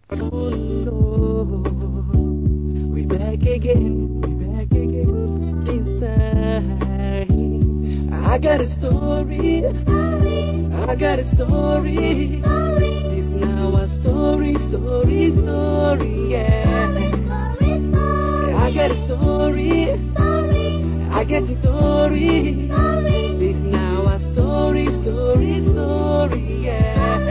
Oh no, we back again this time. I got a story, I got a story. This now a story, yeah. I got a story, I get a story. This now a story, yeah.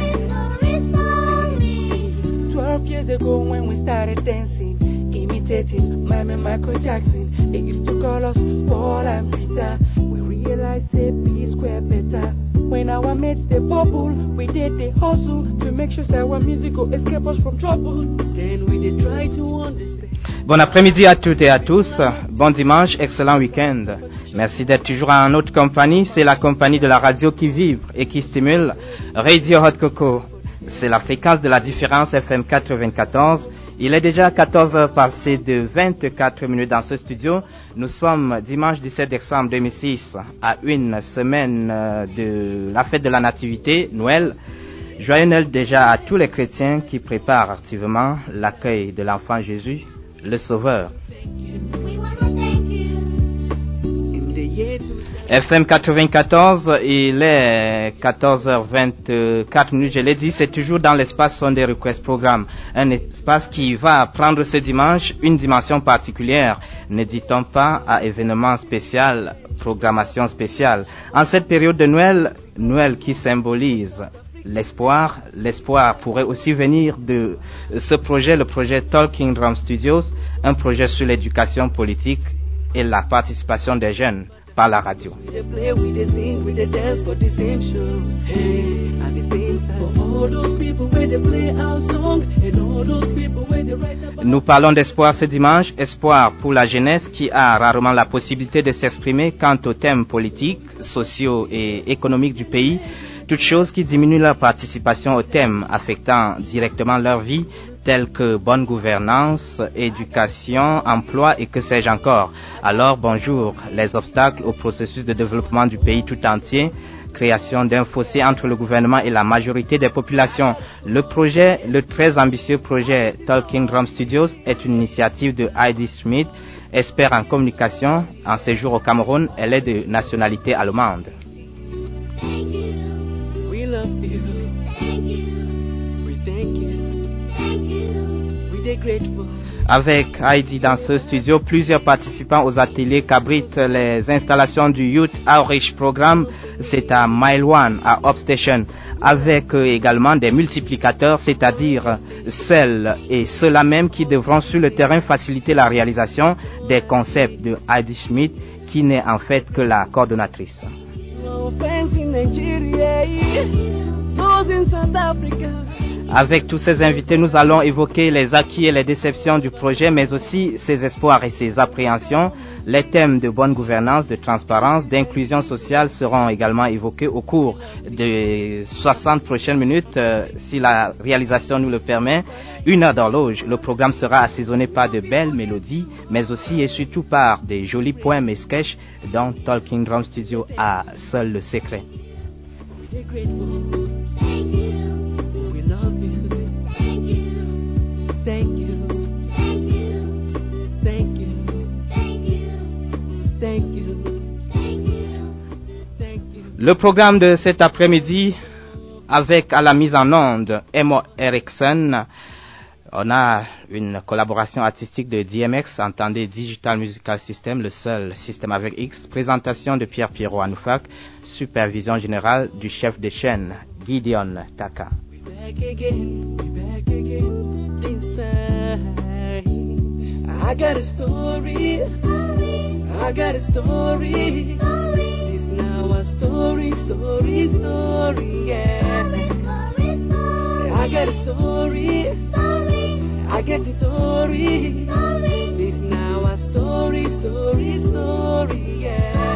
12 years ago when we started dancing, imitating Mime and Michael Jackson, they used to call us Paul and Peter. We realized say P square better. When our mates they bubble, we did the hustle to make sure that our music will escape us from trouble. Then we did try to understand. Bon après-midi à toutes et à tous, bon dimanche, excellent week-end. Merci d'être toujours en notre compagnie, c'est la compagnie de la radio qui vibre et qui stimule, Radio Hot Coco. C'est la fréquence de la différence FM 94. Il est déjà 14h passé de 24 minutes dans ce studio. Nous sommes dimanche 17 décembre 2006 à une semaine de la fête de la Nativité, Noël. Joyeux Noël déjà à tous les chrétiens qui préparent activement l'accueil de l'enfant Jésus, le Sauveur. FM 94, il est 14h24 minutes, je l'ai dit, c'est toujours dans l'espace Sunday Request Programme, un espace qui va prendre ce dimanche une dimension particulière, n'hésitons pas à événement spécial, programmation spéciale. En cette période de Noël, Noël qui symbolise l'espoir pourrait aussi venir de ce projet, le projet Talking Drum Studios, un projet sur l'éducation politique et la participation des jeunes par la radio. Nous parlons d'espoir ce dimanche, espoir pour la jeunesse qui a rarement la possibilité de s'exprimer quant aux thèmes politiques, sociaux et économiques du pays, toutes choses qui diminuent leur participation aux thèmes affectant directement leur vie, tels que bonne gouvernance, éducation, emploi et que sais-je encore. Alors bonjour, les obstacles au processus de développement du pays tout entier, création d'un fossé entre le gouvernement et la majorité des populations. Le projet, le très ambitieux projet Talking Drum Studios est une initiative de Heidi Schmidt, expert en communication, en séjour au Cameroun, elle est de nationalité allemande. We love you. Thank you. We thank you. Avec Heidi dans ce studio, plusieurs participants aux ateliers qu'abritent les installations du Youth Outreach Programme, c'est à Mile One, à Upstation, avec également des multiplicateurs, c'est-à-dire celles et ceux-là même qui devront sur le terrain faciliter la réalisation des concepts de Heidi Schmidt, qui n'est en fait que la coordonnatrice. Avec tous ces invités, nous allons évoquer les acquis et les déceptions du projet, mais aussi ses espoirs et ses appréhensions. Les thèmes de bonne gouvernance, de transparence, d'inclusion sociale seront également évoqués au cours de 60 prochaines minutes, si la réalisation nous le permet. 1 heure d'horloge. Le programme sera assaisonné par de belles mélodies, mais aussi et surtout par des jolis poèmes et sketchs dont Talking Drum Studio a seul le secret. Thank you. Thank you. Thank you. Thank you. Thank you. Thank you. Le programme de cet après-midi, avec à la mise en onde Emo Erickson, on a une collaboration artistique de DMX, entendez Digital Musical System, le seul système avec X, présentation de Pierre Pierrot Anoufak, supervision générale du chef de chaîne Gideon Taka. This time I got a story, I got a story. This now a story, yeah. I got a story, I get a story. This now a story, yeah.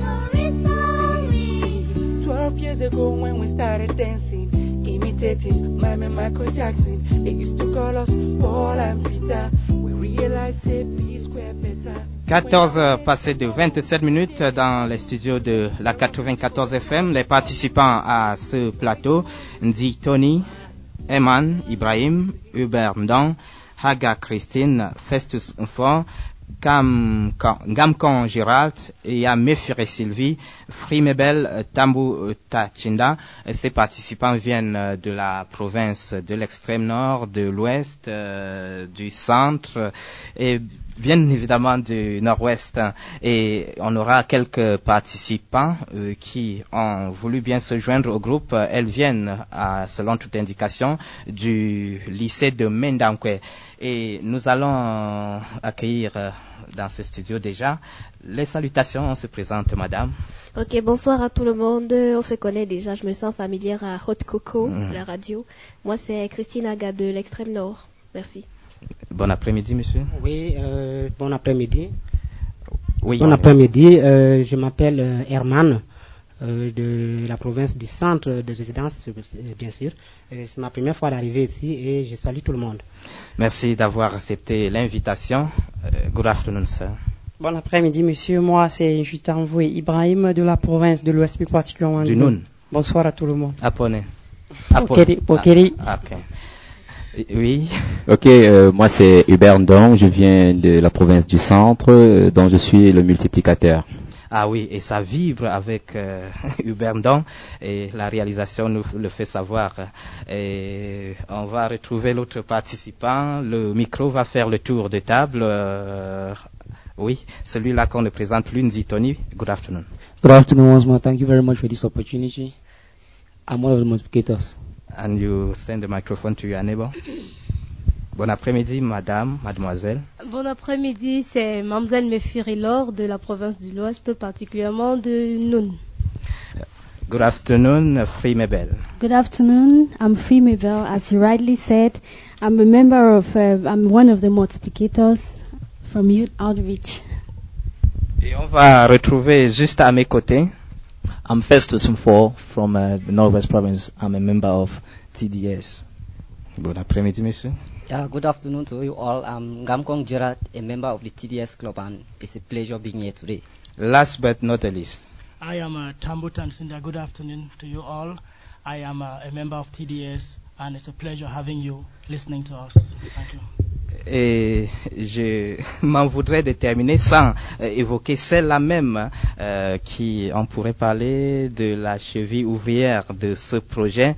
12 years ago when we started dancing, imitating Mime and Michael Jackson, they used to call us Paul and Peter. We realized say P square better. 14 heures passées de 27 minutes dans les studios de la 94 FM. Les participants à ce plateau, Ndi Tony, Eman Ibrahim, Hubert Mdan, Haga Christine, Festus Nfor, Gamkon Gérald, Mefire Sylvie, Frimebel Tambou Tachinda. Ces participants viennent de la province de l'extrême nord, de l'ouest, du centre et bien évidemment du nord-ouest. Et on aura quelques participants qui ont voulu bien se joindre au groupe. Elles viennent, selon toute indication, du lycée de Mendankwe. Et nous allons accueillir dans ce studio déjà les salutations. On se présente, madame. Ok, bonsoir à tout le monde. On se connaît déjà, je me sens familière à Hot Coco, la radio. Moi, c'est Christine Aga de l'extrême nord. Merci. Bon après-midi, monsieur. Oui, bon après-midi. Oui, bon après-midi. Je m'appelle Herman. De la province du centre de résidence, bien sûr. C'est ma première fois d'arriver ici et je salue tout le monde. Merci d'avoir accepté l'invitation. Good afternoon, sir. Bon après-midi, monsieur. Moi, c'est Jutanvoué Ibrahim de la province de l'Ouest, plus particulièrement du Noun. Bonsoir à tout le monde. Appone. Pokeri. Ok. Oui. Ok, moi c'est Hubert Ndong, je viens de la province du centre, dont je suis le multiplicateur. Ah oui, et ça vibre avec Hubert Ndong et la réalisation nous le fait savoir. Et on va retrouver l'autre participant. Le micro va faire le tour de table. Oui, celui-là qu'on ne présente, Lunzi Tony. Good afternoon. Good afternoon once more. Thank you very much for this opportunity. I'm one of the multiplicators. And you send the microphone to your neighbor. Bon après-midi, mademoiselle. Bon après-midi, c'est Mamzelle Mefire-Laure de la province de l'Ouest, particulièrement de Noun. Good afternoon, Frimebel. Good afternoon, I'm Frimebel. As you rightly said, I'm one of the multiplicators from Youth Outreach. Et on va retrouver juste à mes côtés. I'm Festus Mfor from the Northwest Province. I'm a member of TDS. Bon après-midi, monsieur. Good afternoon to you all. I'm Gamkong Gerard, a member of the TDS Club, and it's a pleasure being here today. Last but not the least. I am Tambutan Sinda. Good afternoon to you all. I am a member of TDS, and it's a pleasure having you listening to us. Thank you. Et je m'en voudrais de terminer sans évoquer celle-là même qui on pourrait parler de la cheville ouvrière de ce projet.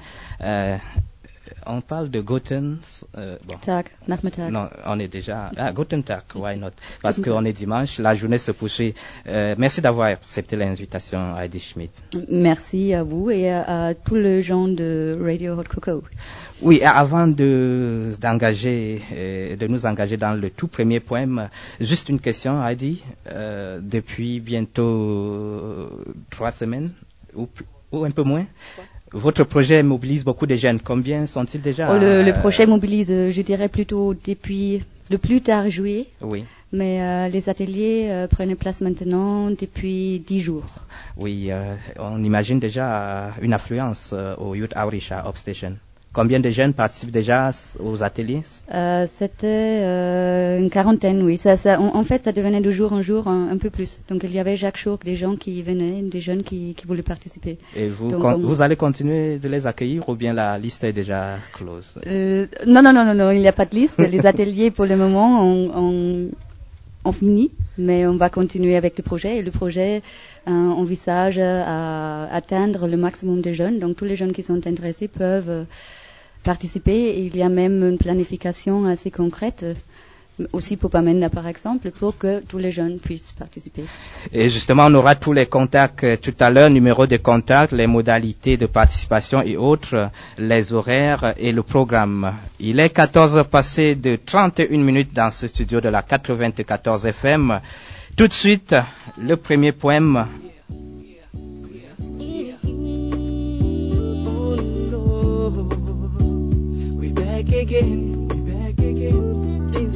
On parle de Guten Tag, Nachmittag. Non, on est déjà Guten Tag, why not? Parce qu'on est dimanche, la journée se poursuit. Merci d'avoir accepté l'invitation, Heidi Schmidt. Merci à vous et à tous les gens de Radio Hot Coco. Oui, avant de nous engager dans le tout premier poème, juste une question, Heidi. Depuis bientôt 3 semaines ou un peu moins. Votre projet mobilise beaucoup de jeunes. Combien sont-ils déjà? Le projet mobilise, je dirais plutôt depuis le plus tard juillet. Oui. Mais les ateliers prennent place maintenant depuis 10 jours. Oui, on imagine déjà une affluence au Youth Outreach à Upstation. Combien de jeunes participent déjà aux ateliers? C'était une quarantaine, oui. En fait, ça devenait de jour en jour un peu plus. Donc, il y avait chaque jour des gens qui venaient, des jeunes qui voulaient participer. Et vous allez continuer de les accueillir ou bien la liste est déjà close? Non, il n'y a pas de liste. Les ateliers, pour le moment, ont fini, mais on va continuer avec le projet. Et le projet envisage à atteindre le maximum de jeunes. Donc, tous les jeunes qui sont intéressés peuvent participer. Il y a même une planification assez concrète, aussi pour Pamenda par exemple, pour que tous les jeunes puissent participer. Et justement, on aura tous les contacts tout à l'heure, numéro de contact, les modalités de participation et autres, les horaires et le programme. Il est 14h passé de 31 minutes dans ce studio de la 94 FM. Tout de suite, le premier poème. Again, this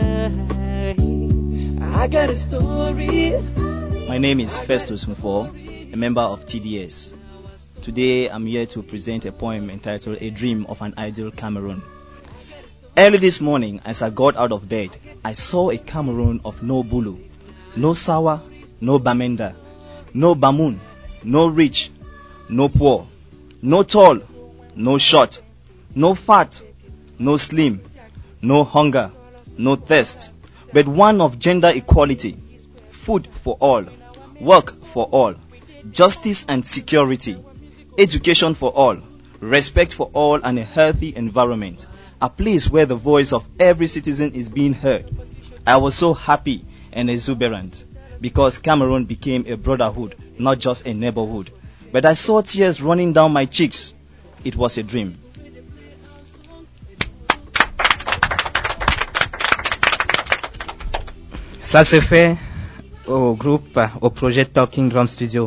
time I got a story. My name is Festus Mfor, a member of TDS. Today I'm here to present a poem entitled A Dream of an Ideal Cameroon. Early this morning, as I got out of bed, I saw a Cameroon of no Bulu, no Sawa, no Bamenda, no Bamun, no rich, no poor, no tall, no short, No fat, no slim, no hunger, no thirst, but one of gender equality, food for all, work for all, justice and security, education for all, respect for all, and a healthy environment, a place where the voice of every citizen is being heard. I was so happy and exuberant because Cameroon became a brotherhood, not just a neighborhood. But I saw tears running down my cheeks. It was a dream. Ça se fait au groupe, au projet Talking Drum Studio.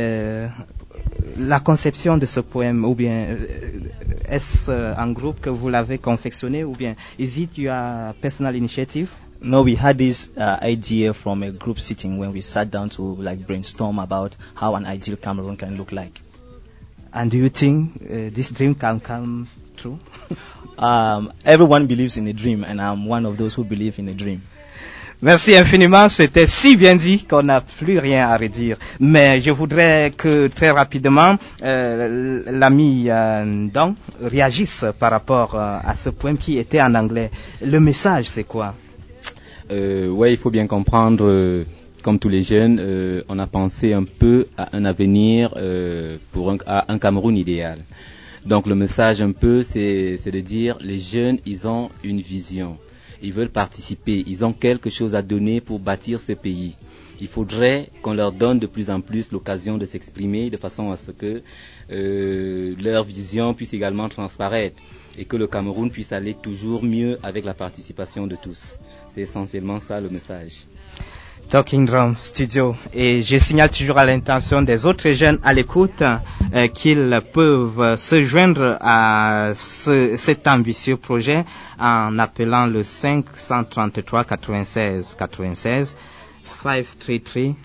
La conception de ce poème, ou bien est-ce un groupe que vous l'avez confectionné, ou bien is it your personal initiative? No, we had this idea from a group sitting when we sat down to brainstorm about how an ideal Cameroon can look like. And do you think this dream can come true? Everyone believes in a dream, and I'm one of those who believe in a dream. Merci infiniment, c'était si bien dit qu'on n'a plus rien à redire. Mais je voudrais que très rapidement l'ami Dong réagisse par rapport à ce poème qui était en anglais. Le message, c'est quoi? Ouais, il faut bien comprendre, comme tous les jeunes, on a pensé un peu à un avenir à un Cameroun idéal. Donc le message un peu, c'est de dire, les jeunes, ils ont une vision. Ils veulent participer, ils ont quelque chose à donner pour bâtir ce pays. Il faudrait qu'on leur donne de plus en plus l'occasion de s'exprimer de façon à ce que leur vision puisse également transparaître et que le Cameroun puisse aller toujours mieux avec la participation de tous. C'est essentiellement ça le message. Talking Drum Studio. Et je signale toujours à l'intention des autres jeunes à l'écoute qu'ils peuvent se joindre à cet ambitieux projet en appelant le 533 96 96 533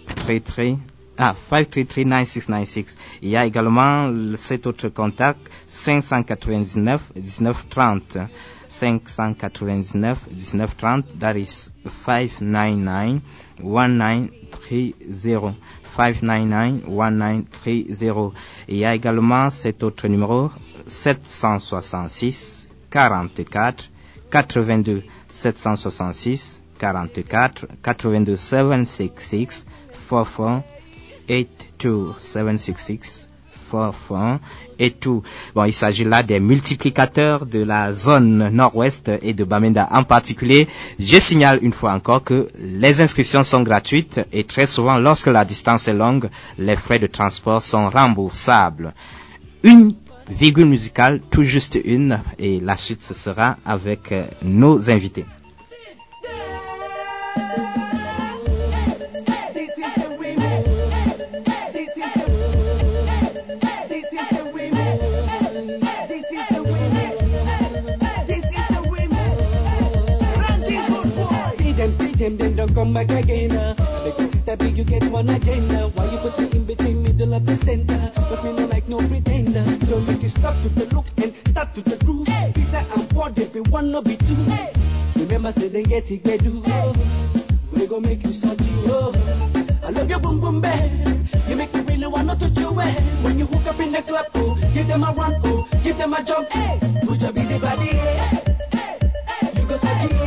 9696. Il y a également cet autre contact 599 1930 599 1930, that is 599 1930 599 1930. Il y a également cet autre numéro 766 44 82 766 44 82 766 44 82 766 et tout. Bon, il s'agit là des multiplicateurs de la zone nord-ouest et de Bamenda en particulier. Je signale une fois encore que les inscriptions sont gratuites et très souvent, lorsque la distance est longue, les frais de transport sont remboursables. Une virgule musicale, tout juste une, et la suite ce sera avec nos invités. Them don't come back again. Like a sister big, you get one agenda. Why you put me in between middle of the center? Cause me no like no pretender. So make you stop to the look and start to the groove. Peter and Paul, if we want no be two. Remember say they get it, they do. We gon' make you suck you. I love your boom boom bang. You make me really wanna touch your way. When you hook up in the club, oh, give them a run, oh, give them a jump, hey. Put your busy body, you go suck you.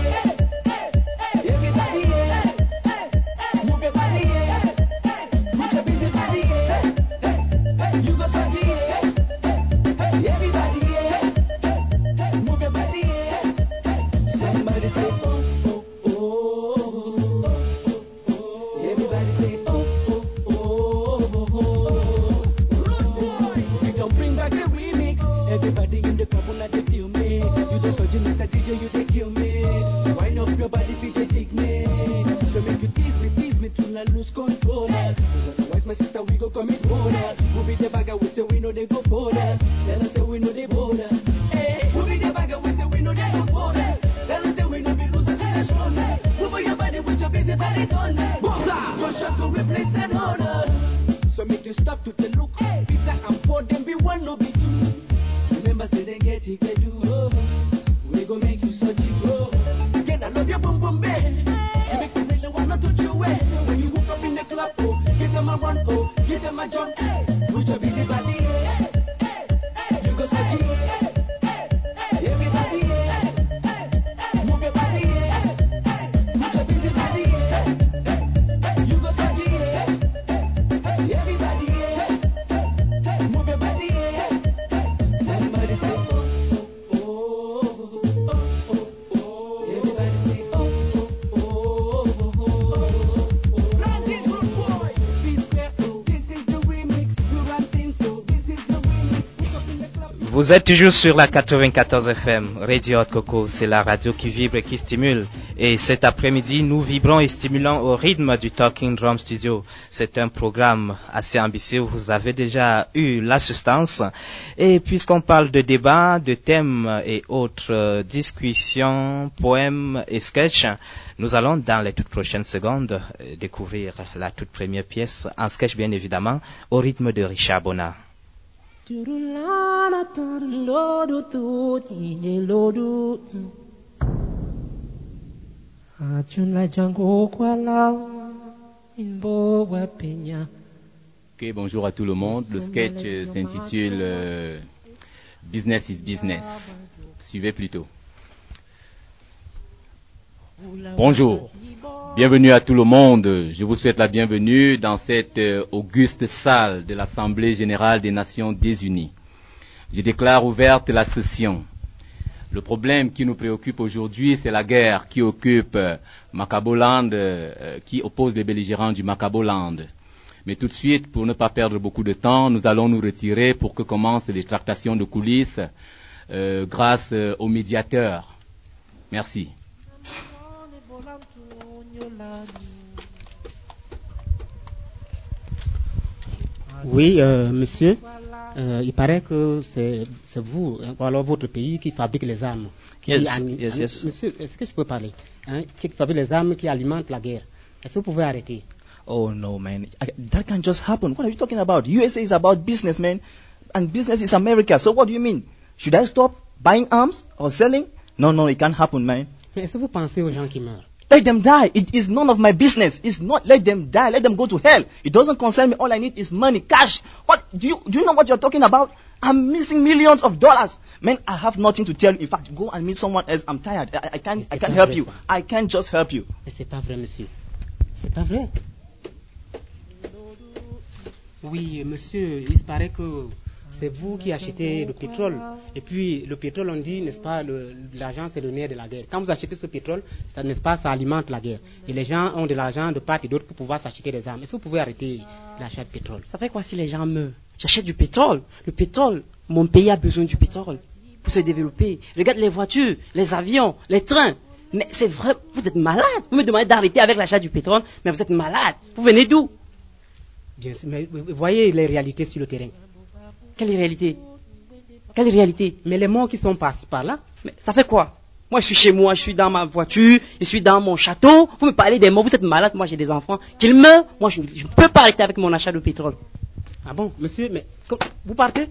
Vous êtes toujours sur la 94 FM, Radio Hot Coco, c'est la radio qui vibre et qui stimule. Et cet après-midi, nous vibrons et stimulons au rythme du Talking Drum Studio. C'est un programme assez ambitieux, vous avez déjà eu la substance. Et puisqu'on parle de débats, de thèmes et autres discussions, poèmes et sketchs, nous allons dans les toutes prochaines secondes découvrir la toute première pièce, en sketch bien évidemment, au rythme de Richard Bona. Ok, bonjour à tout le monde. Le sketch s'intitule Business is Business. Suivez plutôt. Bonjour, bienvenue à tout le monde. Je vous souhaite la bienvenue dans cette auguste salle de l'Assemblée générale des Nations unies. Je déclare ouverte la session. Le problème qui nous préoccupe aujourd'hui, c'est la guerre qui occupe Makaboland, qui oppose les belligérants du Makaboland. Mais tout de suite, pour ne pas perdre beaucoup de temps, nous allons nous retirer pour que commencent les tractations de coulisses grâce aux médiateurs. Merci. Oui, monsieur, il paraît que c'est vous, ou alors votre pays, qui fabrique les armes. Yes. Monsieur, est-ce que je peux parler, qui fabrique les armes qui alimentent la guerre. Est-ce que vous pouvez arrêter? Oh no, man. That can just happen. What are you talking about? USA is about business, man. And business is America. So what do you mean? Should I stop buying arms or selling? No, it can't happen, man. Mais est-ce que vous pensez aux gens qui meurent? Let them die. It is none of my business. It's not let them die. Let them go to hell. It doesn't concern me. All I need is money, cash. What do you know what you're talking about? I'm missing millions of dollars. Man, I have nothing to tell you. In fact, go and meet someone else. I'm tired. I can't help you. I can't just help you. Mais c'est pas vrai, monsieur. C'est pas vrai. Oui, monsieur, il se paraît que c'est vous qui achetez le pétrole. Et puis, le pétrole, on dit, n'est-ce pas, l'argent, c'est le nerf de la guerre. Quand vous achetez ce pétrole, ça, n'est-ce pas, ça alimente la guerre. Et les gens ont de l'argent de part et d'autre pour pouvoir s'acheter des armes. Est-ce que vous pouvez arrêter l'achat de pétrole? Ça fait quoi si les gens meurent? J'achète du pétrole. Le pétrole, mon pays a besoin du pétrole pour se développer. Regarde les voitures, les avions, les trains. Mais c'est vrai, vous êtes malade. Vous me demandez d'arrêter avec l'achat du pétrole, mais vous êtes malade. Vous venez d'où? Bien sûr, mais vous voyez les réalités sur le terrain. Quelle réalité? Quelle réalité? Mais les morts qui sont passés par là. Mais ça fait quoi? Moi, je suis chez moi, je suis dans ma voiture, je suis dans mon château. Vous me parlez des morts, vous êtes malade. Moi, j'ai des enfants. Qu'ils meurent, moi, je ne peux pas arrêter avec mon achat de pétrole. Ah bon, monsieur, mais vous partez?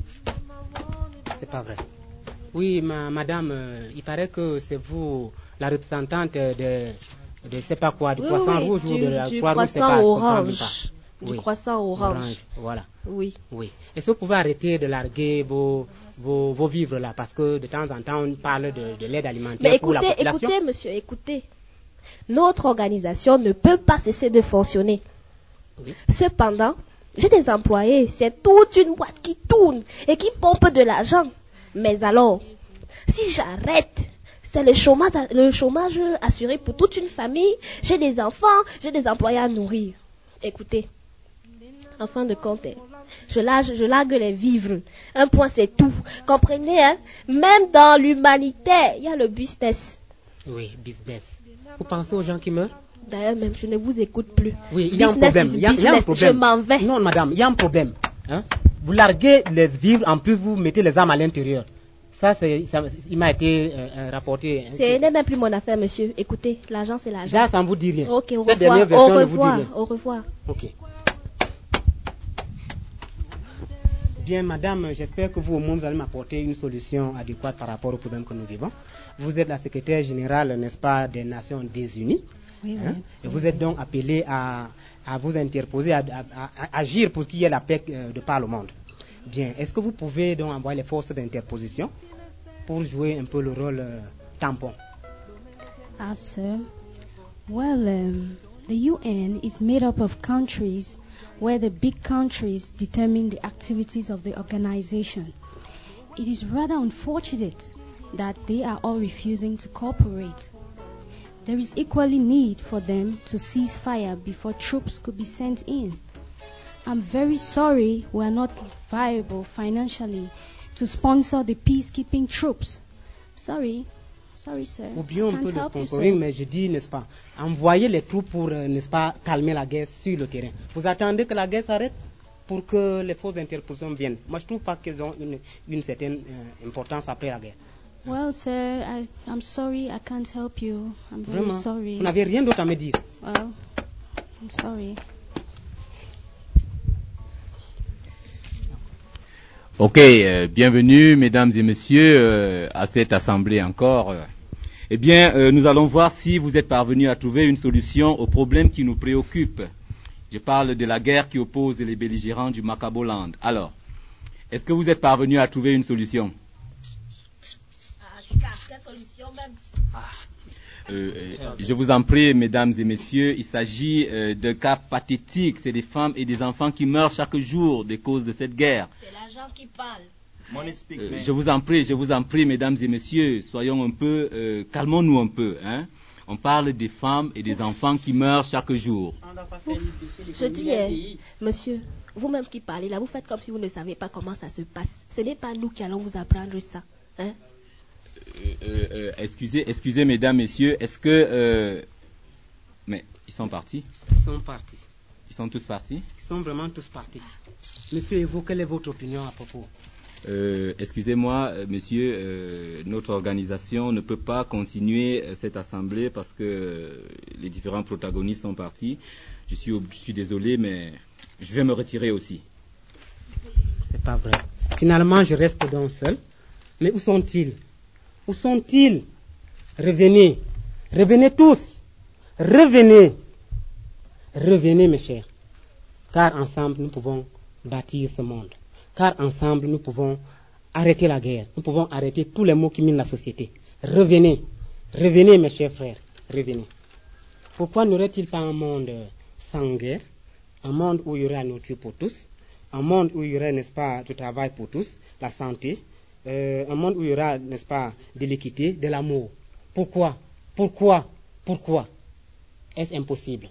C'est pas vrai. Oui, madame, il paraît que c'est vous, la représentante de je sais pas quoi, du croissant rouge ou de la Croix-Rouge, c'est pas, orange. Du croissant orange. Voilà. Oui. Est-ce que vous pouvez arrêter de larguer vos vivres là? Parce que de temps en temps, on parle de l'aide alimentaire pour la population. Écoutez, monsieur, écoutez. Notre organisation ne peut pas cesser de fonctionner. Oui. Cependant, j'ai des employés. C'est toute une boîte qui tourne et qui pompe de l'argent. Mais alors, si j'arrête, c'est le chômage assuré pour toute une famille. J'ai des enfants, j'ai des employés à nourrir. Écoutez. En fin de compte, je largue les vivres. Un point, c'est tout. Comprenez, hein? Même dans l'humanité, il y a le business. Oui, business. Vous pensez aux gens qui meurent? D'ailleurs, même, je ne vous écoute plus. Oui, il y a un problème. Il y a un problème. Je m'en vais. Non, madame, il y a un problème. Hein? Vous larguez les vivres, en plus, vous mettez les armes à l'intérieur. Ça, il m'a été rapporté. Ce n'est même plus mon affaire, monsieur. Écoutez, l'argent, c'est l'argent. Là, ça ne vous dit rien. Ok, au Cette revoir. dernière version ne vous dit rien. Au revoir. Ok. Bien, madame, j'espère que vous, au moins, vous allez m'apporter une solution adéquate par rapport au problème que nous vivons. Vous êtes la secrétaire générale, n'est-ce pas, des Nations unies. Oui, hein? oui. Et vous êtes donc appelé à vous interposer, à agir pour qu'il y ait la paix de par le monde. Bien, est-ce que vous pouvez donc envoyer les forces d'interposition pour jouer un peu le rôle tampon? Sir. Well, the UN is made up of countries where the big countries determine the activities of the organization. It is rather unfortunate that they are all refusing to cooperate. There is equally need for them to cease fire before troops could be sent in. I'm very sorry we are not viable financially to sponsor the peacekeeping troops. Sorry, sir. Oublions un peu le sponsoring, mais je dis, n'est-ce pas, envoyer les troupes pour, n'est-ce pas, calmer la guerre sur le terrain. Vous attendez que la guerre s'arrête pour que les forces d'interposition viennent. Moi, je trouve pas qu'elles ont une certaine importance après la guerre. Well, sir, I'm sorry, I can't help you. I'm very Vraiment, sorry. vous n'avez rien d'autre à me dire. Well, I'm sorry. Ok, bienvenue mesdames et messieurs à cette assemblée encore. Eh bien, nous allons voir si vous êtes parvenus à trouver une solution aux problèmes qui nous préoccupent. Je parle de la guerre qui oppose les belligérants du Makaboland. Alors, est-ce que vous êtes parvenus à trouver une solution? Quelle solution même? Je vous en prie, mesdames et messieurs, il s'agit de cas pathétiques. C'est des femmes et des enfants qui meurent chaque jour de cause de cette guerre. C'est l'argent qui parle. Je vous en prie, mesdames et messieurs, soyons un peu, calmons-nous un peu. Hein. On parle des femmes et des enfants qui meurent chaque jour. Je dis, monsieur, vous-même qui parlez là, vous faites comme si vous ne savez pas comment ça se passe. Ce n'est pas nous qui allons vous apprendre ça. Hein? Excusez, mesdames, messieurs, est-ce que... Mais ils sont partis? Ils sont partis. Ils sont tous partis? Ils sont vraiment tous partis. Monsieur Evo, quelle est votre opinion à propos? Excusez-moi, monsieur, notre organisation ne peut pas continuer cette assemblée parce que les différents protagonistes sont partis. Je suis désolé, mais je vais me retirer aussi. C'est pas vrai. Finalement, je reste donc seul. Mais où sont-ils? Où sont-ils? Revenez. Revenez tous. Revenez. Revenez, mes chers. Car ensemble, nous pouvons bâtir ce monde. Car ensemble, nous pouvons arrêter la guerre. Nous pouvons arrêter tous les maux qui minent la société. Revenez. Revenez, mes chers frères. Revenez. Pourquoi n'aurait-il pas un monde sans guerre? Un monde où il y aurait la nourriture pour tous. Un monde où il y aurait, n'est-ce pas, du travail pour tous, la santé. Un monde où il y aura, n'est-ce pas, de l'équité, de l'amour. Pourquoi? Est-ce impossible?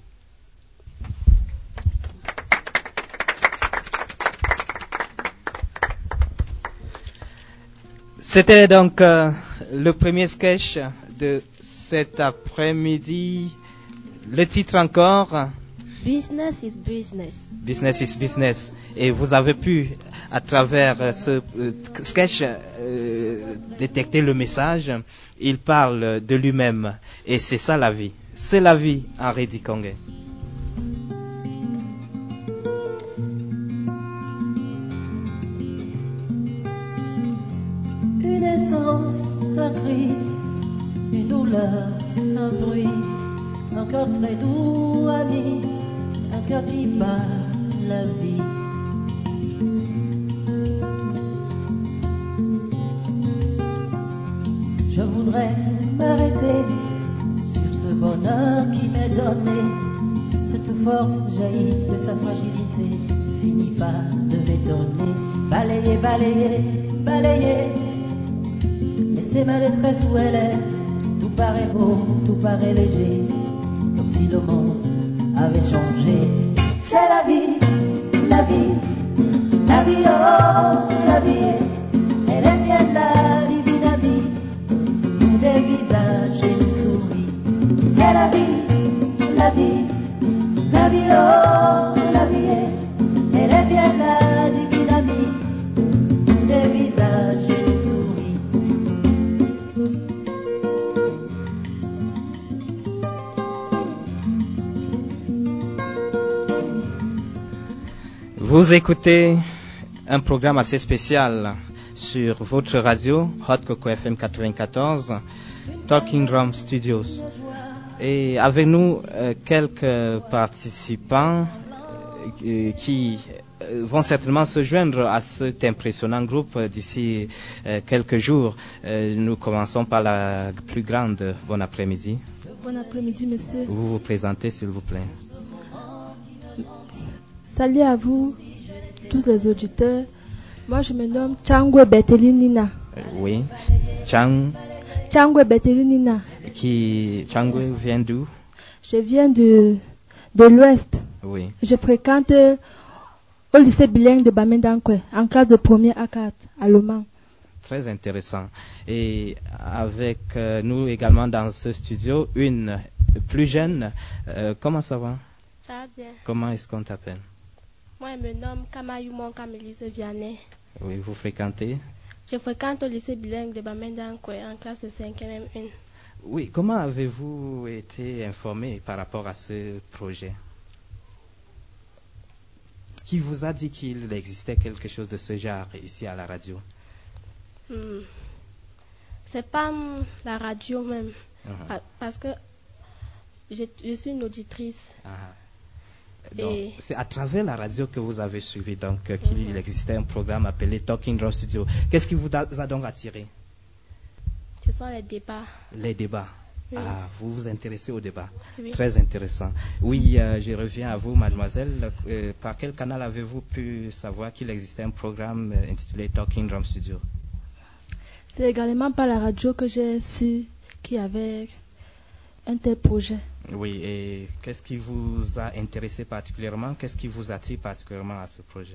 C'était donc le premier sketch de cet après-midi. Le titre encore? Business is business. Business is business. Et vous avez pu, à travers ce sketch, détecter le message. Il parle de lui-même. Et c'est ça la vie. C'est la vie, Henri Dikongé. Une essence, un cri, une douleur, un bruit, un cœur très doux, ami, un cœur qui bat la vie. Je voudrais m'arrêter sur ce bonheur qui m'est donné. Cette force jaillit de sa fragilité, finit par de bétonner. Balayer, balayer, balayer. Laissez ma détresse où elle est. Tout paraît beau, tout paraît léger, comme si le monde avait changé. C'est la vie, la vie, la vie, oh, la vie. Elle est bien la divine amie, nous des visages et nous souris. C'est la vie, la vie, la vie, oh, la vie. Elle est bien la divine amie, nous des visages et nous souris. Vous écoutez un programme assez spécial sur votre radio, Hot Coco FM 94, Talking Drum Studios. Et avec nous, quelques participants qui vont certainement se joindre à cet impressionnant groupe d'ici quelques jours. Nous commençons par la plus grande. Bon après-midi. Bon après-midi, monsieur. Vous vous présentez, s'il vous plaît. Salut à vous, tous les auditeurs. Moi, je me nomme Changwe Betelinina. Oui. Changwe Betelinina. Changwe vient d'où? Je viens de l'Ouest. Oui. Je fréquente au lycée bilingue de Bamendankwe, en classe de 1er à 4, à Le Mans. Très intéressant. Et avec nous également dans ce studio, une plus jeune. Comment ça va? Ça va bien. Comment est-ce qu'on t'appelle? Moi, je me nomme Kamayumon Kamélise Vianney. Oui, vous fréquentez? Je fréquente au lycée bilingue de Bamendankwe, en classe de 5e M1. Oui, comment avez-vous été informé par rapport à ce projet? Qui vous a dit qu'il existait quelque chose de ce genre ici à la radio? C'est pas la radio même, parce que je suis une auditrice. Donc, c'est à travers la radio que vous avez suivi donc qu'il existait un programme appelé Talking Drum Studio. Qu'est-ce qui vous a donc attiré? Ce sont les débats. Les débats. Oui. Ah, vous vous intéressez aux débats. Oui. Très intéressant. Oui, je reviens à vous, mademoiselle. Par quel canal avez-vous pu savoir qu'il existait un programme intitulé Talking Drum Studio? C'est également par la radio que j'ai su qu'il y avait un tel projet. Oui, et qu'est-ce qui vous a intéressé particulièrement? Qu'est-ce qui vous attire particulièrement à ce projet?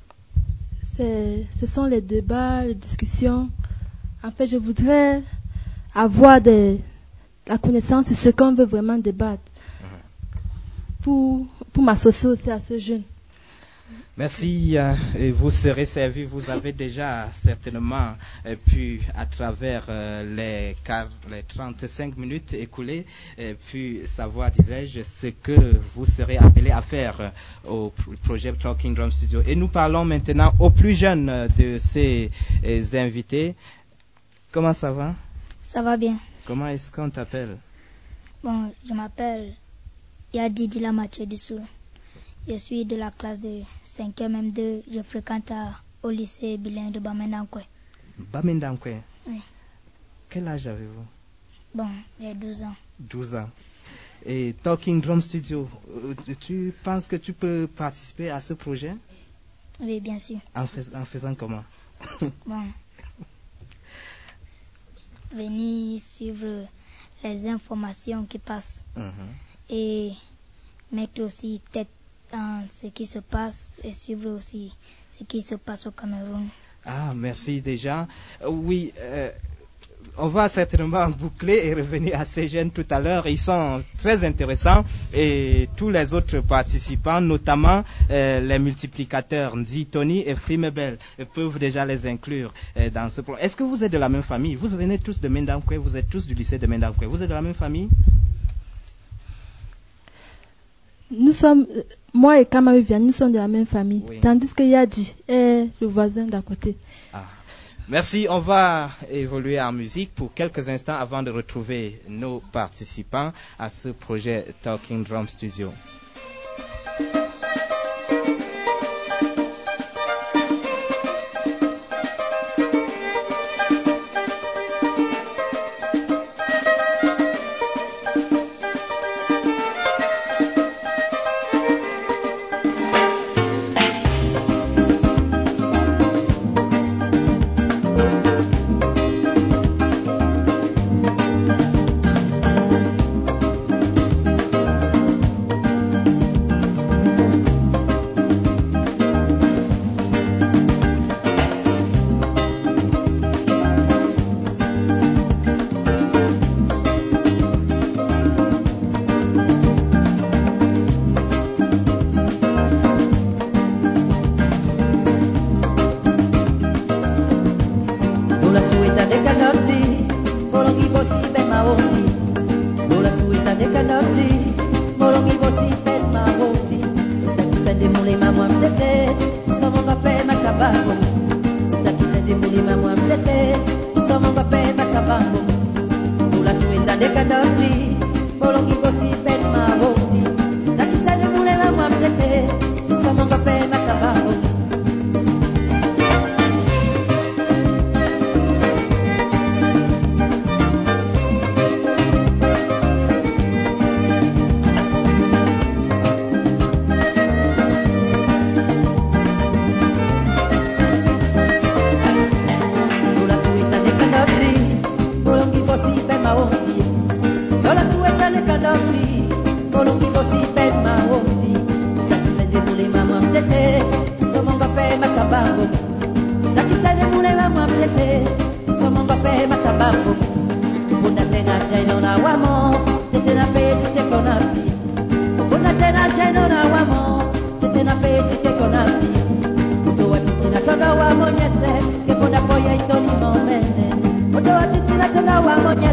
Ce sont les débats, les discussions. En fait, je voudrais avoir la connaissance sur ce qu'on veut vraiment débattre pour m'associer aussi à ce jeune. Merci, et vous serez servi. Vous avez déjà certainement pu, à travers les 35 minutes écoulées, pu savoir, disais-je, ce que vous serez appelé à faire au projet Talking Drum Studio. Et nous parlons maintenant aux plus jeunes de ces invités. Comment ça va? Ça va bien. Comment est-ce qu'on t'appelle? Bon, je m'appelle Yadidi Mathieu Dissou. Je suis de la classe de 5e M2. Je fréquente au lycée bilingue de Bamendankwe. Bamendankwe? Oui. Quel âge avez-vous? Bon, j'ai 12 ans. 12 ans. Et Talking Drum Studio, tu penses que tu peux participer à ce projet? Oui, bien sûr. En faisant comment? Bon. Venir suivre les informations qui passent et mettre aussi tête dans ce qui se passe et suivre aussi ce qui se passe au Cameroun. Ah, merci déjà. Oui, on va certainement boucler et revenir à ces jeunes tout à l'heure. Ils sont très intéressants et tous les autres participants, notamment les multiplicateurs Nzi Tony et Frimebel, peuvent déjà les inclure dans ce programme. Est-ce que vous êtes de la même famille? Vous venez tous de Mendankwe, vous êtes tous du lycée de Mendankwe. Vous êtes de la même famille? Nous sommes, moi et Kamaru Vianney, nous sommes de la même famille, oui. Tandis que Yadi est le voisin d'à côté. Ah. Merci, on va évoluer en musique pour quelques instants avant de retrouver nos participants à ce projet Talking Drum Studio. wamo tete na pe tete kona pi kuna tena cheno na wamo tete na pe tete kona pi to watiti na tona wamo nyese ke kona poya itoni momene to watiti na tona wamo nyese.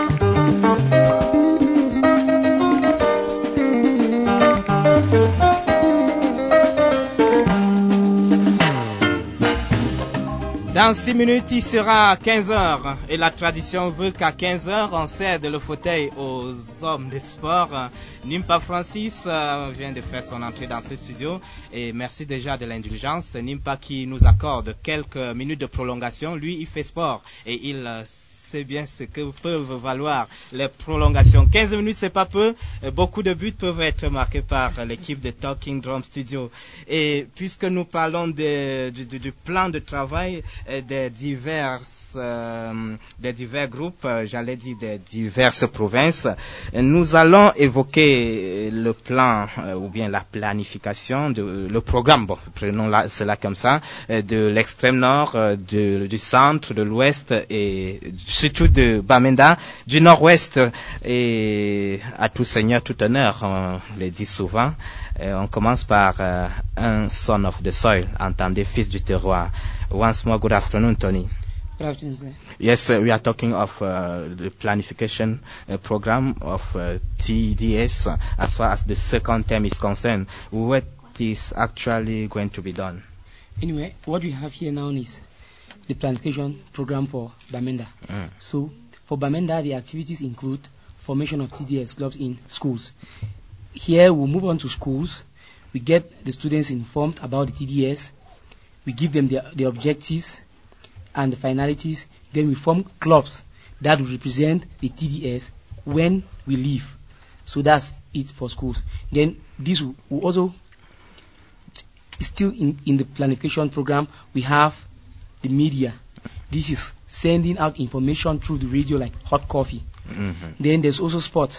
Dans 6 minutes, il sera 15h et la tradition veut qu'à 15h, on cède le fauteuil aux hommes de sport. Nimpa Francis vient de faire son entrée dans ce studio et merci déjà de l'indulgence. Nimpa qui nous accorde quelques minutes de prolongation. Lui, il fait sport et il sait bien ce que peuvent valoir les prolongations. 15 minutes, c'est pas peu. Beaucoup de buts peuvent être marqués par l'équipe de Talking Drum Studio. Et puisque nous parlons du plan de travail des divers groupes, j'allais dire des diverses provinces, nous allons évoquer le plan ou bien la planification, le programme, bon, prenons cela comme ça, de l'extrême nord, du centre, de l'ouest et surtout de Bamenda, du nord-ouest, et à tout seigneur, tout honneur, on le dit souvent. On commence par un son of the soil, entendez, fils du terroir. Once more, good afternoon, Tony. Good afternoon, sir. Yes, we are talking of the planification program of TDS as far as the second term is concerned. What is actually going to be done? Anyway, what we have here now is the planification program for Bamenda. So, for Bamenda, the activities include formation of TDS clubs in schools. Here, we'll move on to schools. We get the students informed about the TDS. We give them the objectives and the finalities. Then we form clubs that will represent the TDS when we leave. So that's it for schools. Then this will also, still in the planification program, we have the media. This is sending out information through the radio like hot coffee. Then there's also sport.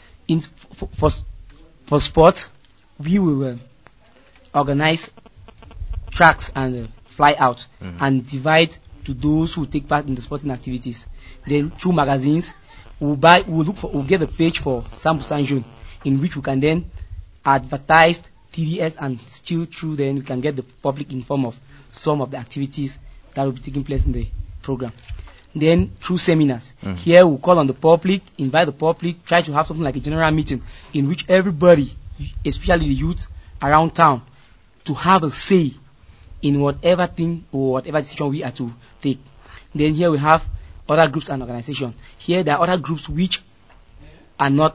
For sport, we will organize tracks and fly out and divide to those who take part in the sporting activities. Then through magazines, we'll get a page for Sambu Sanjun in which we can then advertise TDS, and still through then we can get the public informed of some of the activities that will be taking place in the program. Then through seminars, here we'll call on the public, invite the public, try to have something like a general meeting in which everybody, especially the youth around town, to have a say in whatever thing or whatever decision we are to take. Then here we have other groups and organizations. Here there are other groups which have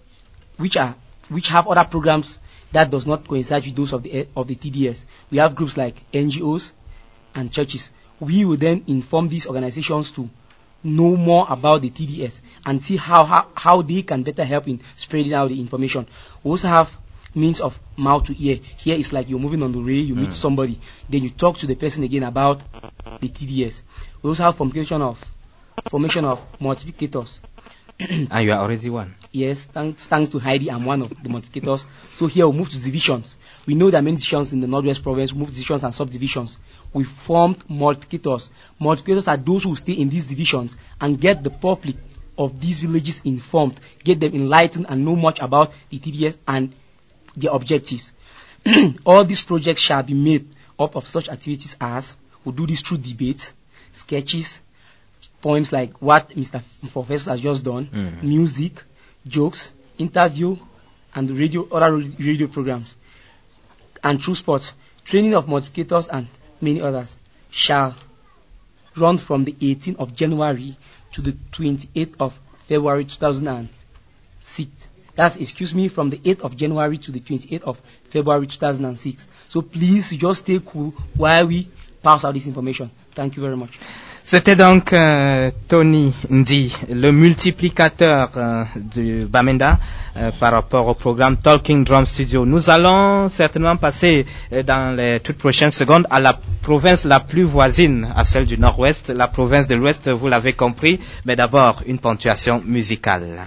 other programs that does not coincide with those of the TDS. We have groups like NGOs and churches. We will then inform these organizations to know more about the TDS and see how they can better help in spreading out the information. We also have means of mouth to ear. Here it's like you're moving on the rail, you meet somebody, then you talk to the person again about the TDS. We also have formation of multiplicators. And you are already one. Yes, thanks to Heidi, I'm one of the multiplicators. So here we'll move to divisions. We know there are many divisions in the Northwest Province. We move divisions and subdivisions. We formed multiplicators. Multiplicators are those who stay in these divisions and get the public of these villages informed, get them enlightened and know much about the TDS and their objectives. All these projects shall be made up of such activities as we'll do this through debates, sketches, poems like what Mr. Professor has just done, music, jokes, interview, and other radio programs. And through sports, training of multiplicators and many others shall run from the 18th of January to the 28th of February 2006. From the 8th of January to the 28th of February 2006. So please just stay cool while we pass out this information. Thank you very much. C'était donc Tony Ndi, le multiplicateur de Bamenda par rapport au programme Talking Drum Studio. Nous allons certainement passer dans les toutes prochaines secondes à la province la plus voisine à celle du Nord-Ouest, la province de l'Ouest, vous l'avez compris, mais d'abord une ponctuation musicale.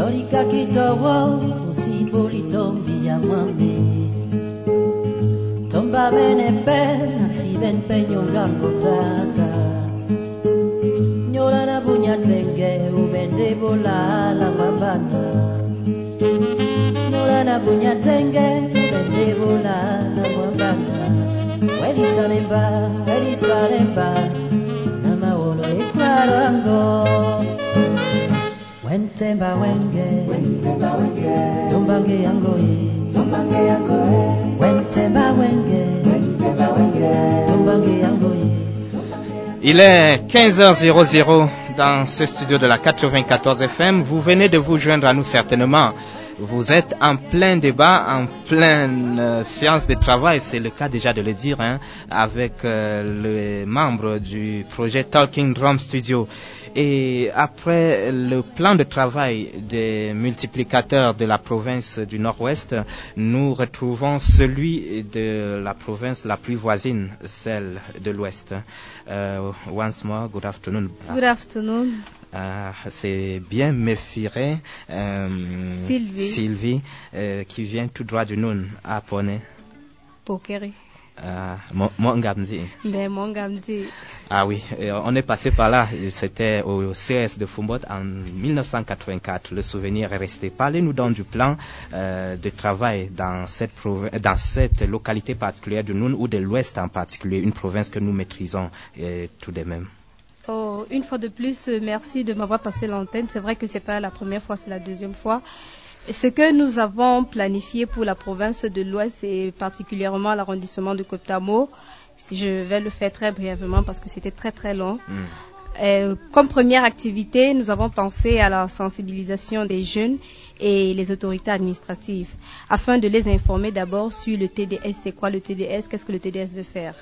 Olika kitowo usipolito mbia mwambe Tomba menepe nasiben penyo ngambo tata Nyola na bunya tenge ubende bola la mabana Nyola na bunya tenge ubende bola la mabana Wedi salemba na maolo ikwarango Wentemba wenge Tumbange yangoye Wentemba wenge Tumbange yangoye. Il est 15h00 dans ce studio de la 94 FM. Vous venez de vous joindre à nous certainement. Vous êtes en plein débat, en pleine séance de travail, c'est le cas déjà de le dire, avec les membres du projet Talking Drum Studio. Et après le plan de travail des multiplicateurs de la province du Nord-Ouest, nous retrouvons celui de la province la plus voisine, celle de l'Ouest. Once more, good afternoon. Good afternoon. C'est bien Mefire Sylvie qui vient tout droit du Noun à Poné. Pokeri. Mongamdi. Ah oui, on est passé par là. C'était au CS de Fumbot en 1984. Le souvenir est resté. Parlez-nous donc du plan de travail dans cette localité particulière du Noun ou de l'Ouest en particulier, une province que nous maîtrisons tout de même. Oh, une fois de plus, merci de m'avoir passé l'antenne. C'est vrai que c'est pas la première fois, c'est la deuxième fois. Ce que nous avons planifié pour la province de l'Ouest et particulièrement l'arrondissement de Koptamo, je vais le faire très brièvement parce que c'était très très long. Comme première activité, nous avons pensé à la sensibilisation des jeunes et les autorités administratives afin de les informer d'abord sur le TDS. C'est quoi le TDS? Qu'est-ce que le TDS veut faire?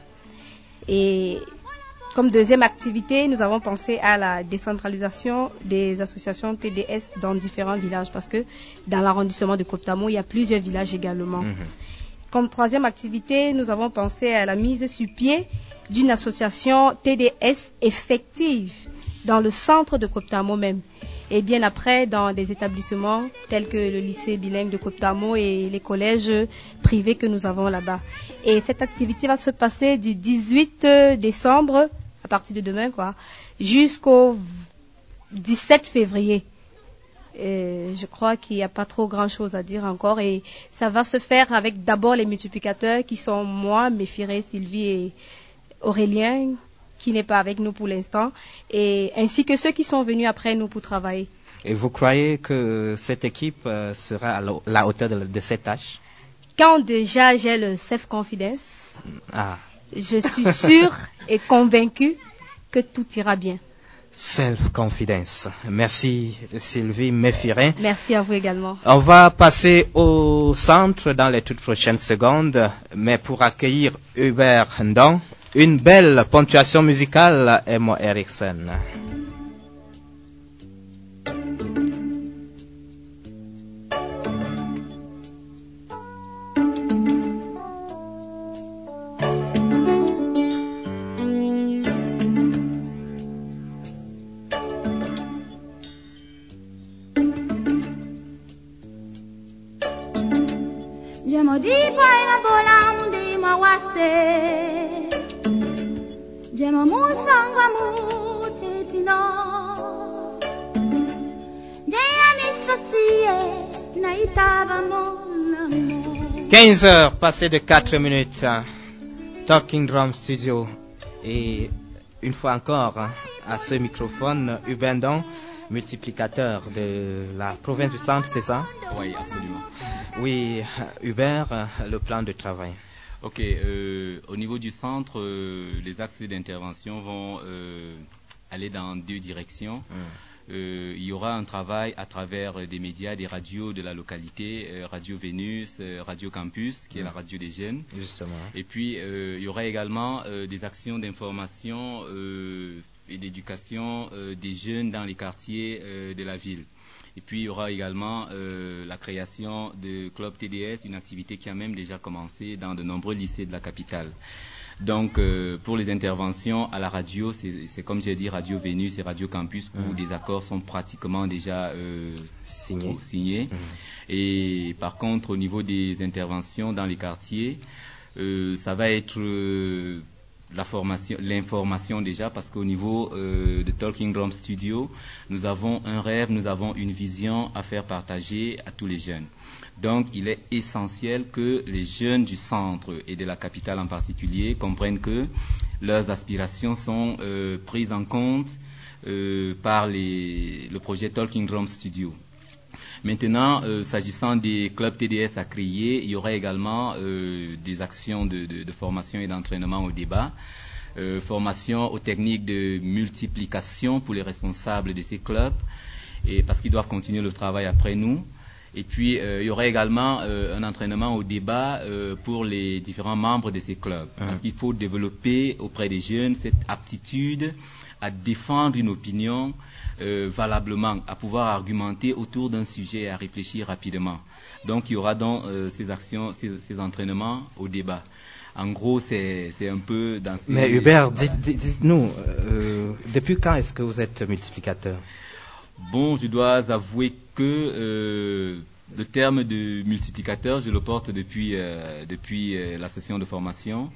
Et comme deuxième activité, nous avons pensé à la décentralisation des associations TDS dans différents villages parce que dans l'arrondissement de Koptamo, il y a plusieurs villages également. Comme troisième activité, nous avons pensé à la mise sur pied d'une association TDS effective dans le centre de Koptamo même. Et bien après, dans des établissements tels que le lycée bilingue de Koptamo et les collèges privés que nous avons là-bas. Et cette activité va se passer du 18 décembre, à partir de demain, jusqu'au 17 février. Je crois qu'il n'y a pas trop grand-chose à dire encore. Et ça va se faire avec d'abord les multiplicateurs qui sont moi, Mefire, Sylvie et Aurélien, qui n'est pas avec nous pour l'instant, et ainsi que ceux qui sont venus après nous pour travailler. Et vous croyez que cette équipe sera à la hauteur de cette tâche? Quand déjà j'ai le self-confidence, je suis sûre et convaincue que tout ira bien. Self-confidence. Merci Sylvie Mefire. Merci à vous également. On va passer au centre dans les toutes prochaines secondes, mais pour accueillir Hubert Ndong, une belle ponctuation musicale, Emma Eriksson. Jema musanga mutetino Jema misosie na itaba molamo 15 heures passées de 4 minutes. Talking Drum Studio. Et une fois encore, à ce microphone, Hubert Ndong, multiplicateur de la province du Centre, c'est ça? Oui, absolument. Oui, Hubert, le plan de travail. Ok, au niveau du centre, les axes d'intervention vont aller dans deux directions. Il y aura un travail à travers des médias, des radios de la localité, Radio Vénus, Radio Campus, qui est la radio des jeunes. Justement. Et puis, il y aura également des actions d'information et d'éducation des jeunes dans les quartiers de la ville. Et puis, il y aura également la création de Club TDS, une activité qui a même déjà commencé dans de nombreux lycées de la capitale. Donc, pour les interventions à la radio, c'est comme j'ai dit, Radio Vénus et Radio Campus, où des accords sont pratiquement déjà signés. Et par contre, au niveau des interventions dans les quartiers, ça va être l'information déjà, parce qu'au niveau de Talking Drum Studio, nous avons un rêve, nous avons une vision à faire partager à tous les jeunes. Donc, il est essentiel que les jeunes du centre et de la capitale en particulier comprennent que leurs aspirations sont prises en compte par le projet Talking Drum Studio. Maintenant, s'agissant des clubs TDS à créer, il y aura également des actions de formation et d'entraînement au débat, formation aux techniques de multiplication pour les responsables de ces clubs, et parce qu'ils doivent continuer le travail après nous. Et puis, il y aura également un entraînement au débat pour les différents membres de ces clubs, parce qu'il faut développer auprès des jeunes cette aptitude à défendre une opinion valablement, à pouvoir argumenter autour d'un sujet et à réfléchir rapidement. Donc il y aura donc ces actions, ces entraînements au débat. En gros, c'est un peu dans ces... Mais Hubert, dites-nous, depuis quand est-ce que vous êtes multiplicateur? Bon, je dois avouer que le terme de multiplicateur, je le porte depuis la session de formation.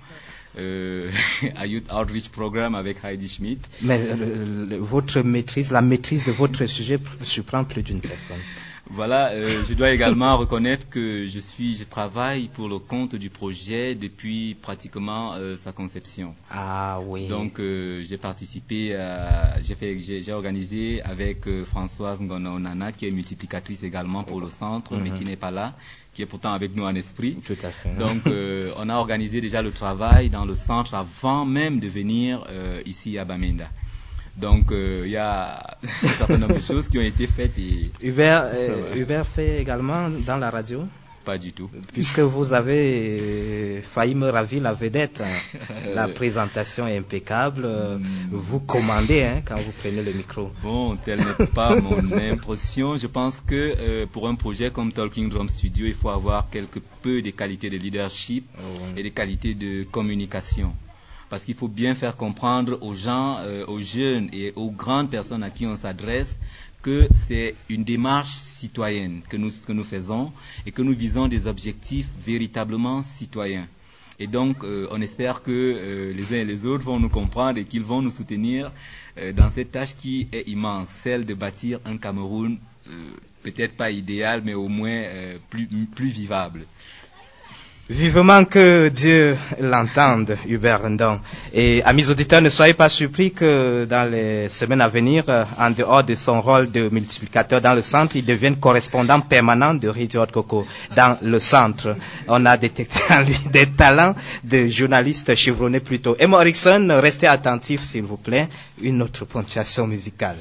À Youth Outreach Programme avec Heidi Schmidt. Mais votre maîtrise, la maîtrise de votre sujet surprend plus d'une personne. Voilà, je dois également reconnaître que je travaille pour le compte du projet depuis pratiquement sa conception. Ah oui. Donc j'ai participé, j'ai organisé avec Françoise Ngonaonana, qui est multiplicatrice également pour le centre, mais qui n'est pas là, qui est pourtant avec nous en esprit. Tout à fait. Donc on a organisé déjà le travail dans le centre avant même de venir ici à Bamenda. Donc il y a un certain nombre de choses qui ont été faites. Et Hubert fait également dans la radio? Pas du tout. Puisque vous avez failli me ravir la vedette, la présentation est impeccable, vous commandez quand vous prenez le micro. Bon, telle n'est pas mon impression. Je pense que pour un projet comme Talking Drum Studio, il faut avoir quelque peu des qualités de leadership et des qualités de communication. Parce qu'il faut bien faire comprendre aux gens, aux jeunes et aux grandes personnes à qui on s'adresse que c'est une démarche citoyenne que nous faisons et que nous visons des objectifs véritablement citoyens. Et donc, on espère que les uns et les autres vont nous comprendre et qu'ils vont nous soutenir dans cette tâche qui est immense, celle de bâtir un Cameroun peut-être pas idéal, mais au moins plus vivable. Vivement que Dieu l'entende, Hubert Ndong. Et amis auditeurs, ne soyez pas surpris que dans les semaines à venir, en dehors de son rôle de multiplicateur dans le centre, il devienne correspondant permanent de Radio Hot Coco dans le centre. On a détecté en lui des talents de journaliste chevronné plutôt. Emma Erickson, restez attentifs s'il vous plaît. Une autre ponctuation musicale.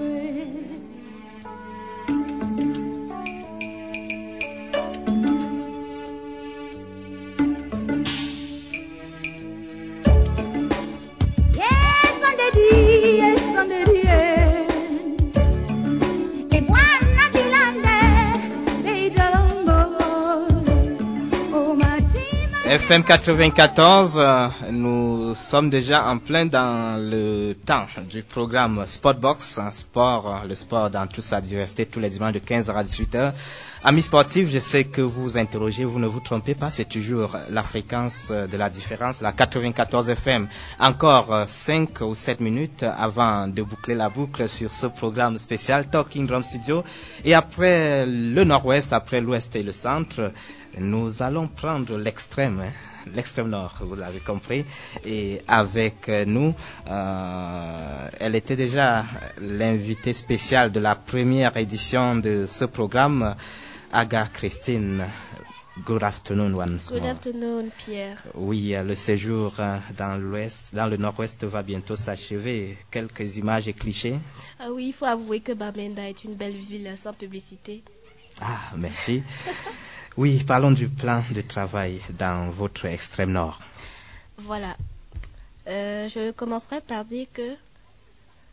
FM 94, nous sommes déjà en plein dans le temps du programme Sportbox, le sport dans toute sa diversité, tous les dimanches de 15h à 18h. Amis sportifs, je sais que vous vous interrogez, vous ne vous trompez pas, c'est toujours la fréquence de la différence, la 94 FM. Encore 5 ou 7 minutes avant de boucler la boucle sur ce programme spécial Talking Drum Studio. Et après le nord-ouest, après l'ouest et le centre, nous allons prendre l'extrême nord, vous l'avez compris. Et avec nous, elle était déjà l'invitée spéciale de la première édition de ce programme, Aga Christine. Good afternoon once more. Good afternoon, Pierre. Oui, le séjour dans le nord-ouest va bientôt s'achever. Quelques images et clichés. Ah oui, il faut avouer que Bamenda est une belle ville sans publicité. Ah, merci. Oui, parlons du plan de travail dans votre extrême nord. Voilà. Je commencerai par dire que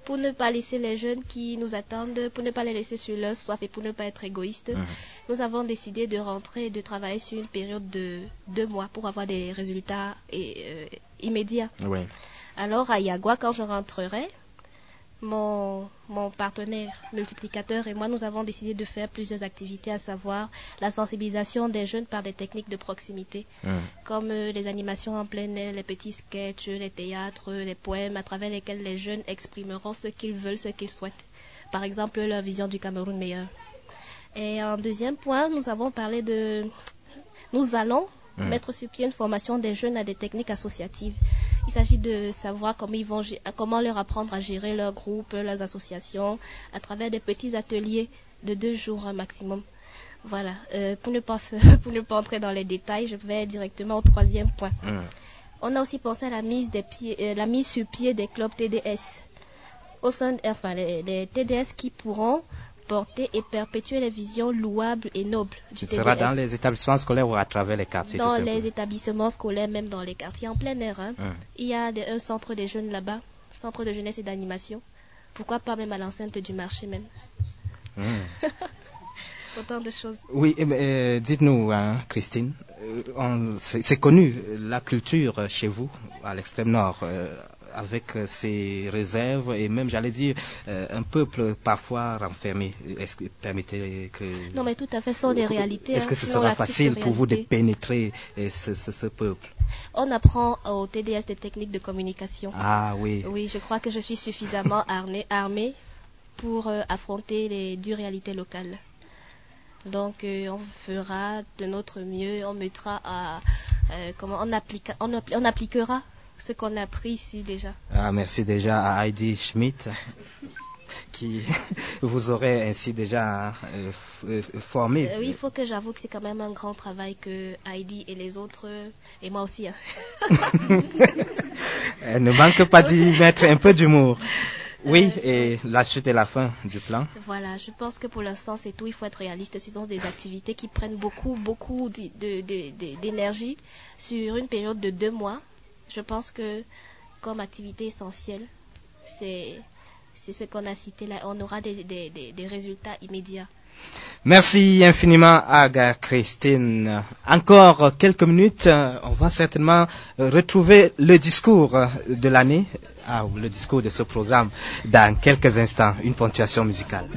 pour ne pas laisser les jeunes qui nous attendent, pour ne pas les laisser sur leur soif et pour ne pas être égoïstes, nous avons décidé de rentrer et de travailler sur une période de 2 mois pour avoir des résultats immédiats. Oui. Alors à Yagua, quand je rentrerai, mon partenaire multiplicateur et moi, nous avons décidé de faire plusieurs activités, à savoir la sensibilisation des jeunes par des techniques de proximité, comme les animations en plein air, les petits sketchs, les théâtres, les poèmes, à travers lesquels les jeunes exprimeront ce qu'ils veulent, ce qu'ils souhaitent. Par exemple, leur vision du Cameroun meilleur. Et en deuxième point, nous allons mettre sur pied une formation des jeunes à des techniques associatives. Il s'agit de savoir comment leur apprendre à gérer leur groupe, leurs associations, à travers des petits ateliers de 2 jours maximum. Voilà. Pour ne pas entrer dans les détails, je vais directement au 3e point. On a aussi pensé à la mise sur pied des clubs TDS. Les TDS qui pourront porter et perpétuer les visions louables et nobles du TDS. Ce sera dans les établissements scolaires ou à travers les quartiers? Dans les établissements scolaires, même dans les quartiers en plein air. Il y a un centre des jeunes là-bas, centre de jeunesse et d'animation. Pourquoi pas même à l'enceinte du marché même. Autant de choses. Oui, dites-nous, Christine, c'est connu, la culture chez vous, à l'extrême nord, avec ses réserves et même, j'allais dire, un peuple parfois renfermé. Est-ce que permettez que... Non, mais tout à fait, ce sont des réalités. Est-ce que ce sera facile pour vous de pénétrer ce peuple? On apprend au TDS des techniques de communication. Ah oui. Oui, je crois que je suis suffisamment armée pour affronter les dures réalités locales. Donc, on fera de notre mieux, on mettra on appliquera ce qu'on a appris ici déjà. Merci déjà à Heidi Schmidt qui vous aurait ainsi déjà formé. Oui, il faut que j'avoue que c'est quand même un grand travail que Heidi et les autres, et moi aussi. Elle ne manque pas d'y mettre un peu d'humour. Oui, et la chute et la fin du plan. Voilà, je pense que pour l'instant c'est tout, il faut être réaliste. Ce sont des activités qui prennent beaucoup d'énergie sur une période de 2 mois. Je pense que comme activité essentielle, c'est ce qu'on a cité là, on aura des résultats immédiats. Merci infiniment Aga Christine. Encore quelques minutes, on va certainement retrouver le discours de l'année, le discours de ce programme dans quelques instants, une ponctuation musicale.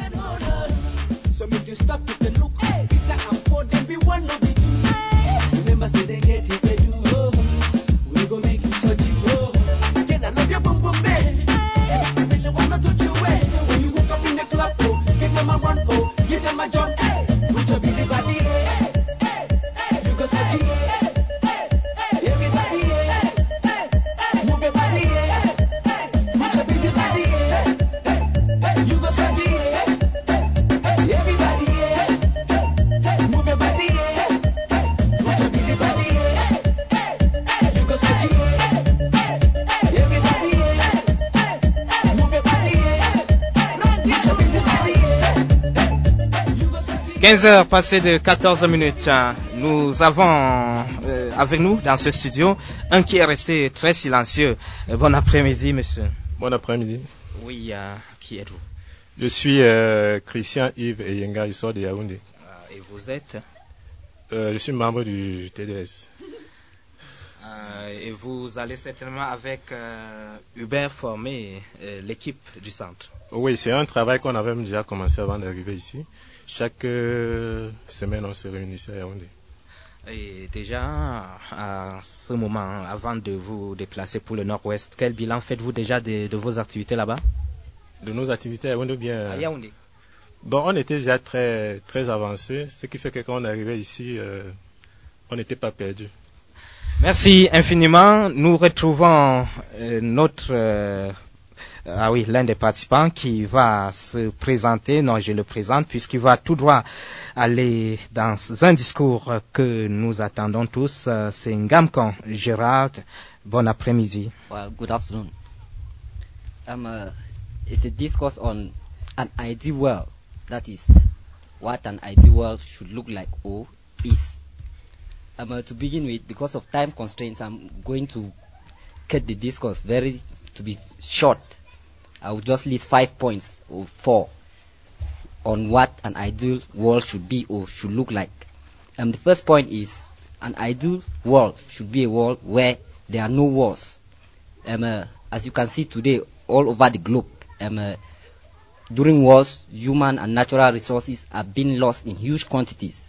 « 15h passées de 14 minutes. Nous avons avec nous dans ce studio un qui est resté très silencieux. Bon après-midi, monsieur. Bon après-midi. Oui, qui êtes-vous? Je suis Christian Yves Eyenga, je sors de Yaoundé. Et vous êtes? Je suis membre du TDS. Et vous allez certainement avec Hubert former l'équipe du centre? Oui, c'est un travail qu'on avait déjà commencé avant d'arriver ici. Chaque semaine, on se réunissait à Yaoundé. Et déjà, à ce moment, avant de vous déplacer pour le Nord-Ouest, quel bilan faites-vous déjà de vos activités là-bas? De nos activités à Yaoundé, bien. À Yaoundé. Bon, on était déjà très, très avancés, ce qui fait que quand on arrivait ici, on n'était pas perdus. Merci infiniment. Nous retrouvons l'un des participants qui va se présenter. Non, je le présente puisqu'il va tout droit aller dans un discours que nous attendons tous. C'est Ngamkon Gérard. Bon après-midi. Well, good afternoon. It's a discourse on an ideal world. That is what an ideal world should look like or is. To begin with, because of time constraints, I'm going to cut the discourse to be short. I will just list 5 points or 4 on what an ideal world should be or should look like. The first point is an ideal world should be a world where there are no wars. As you can see today all over the globe, during wars, human and natural resources are being lost in huge quantities.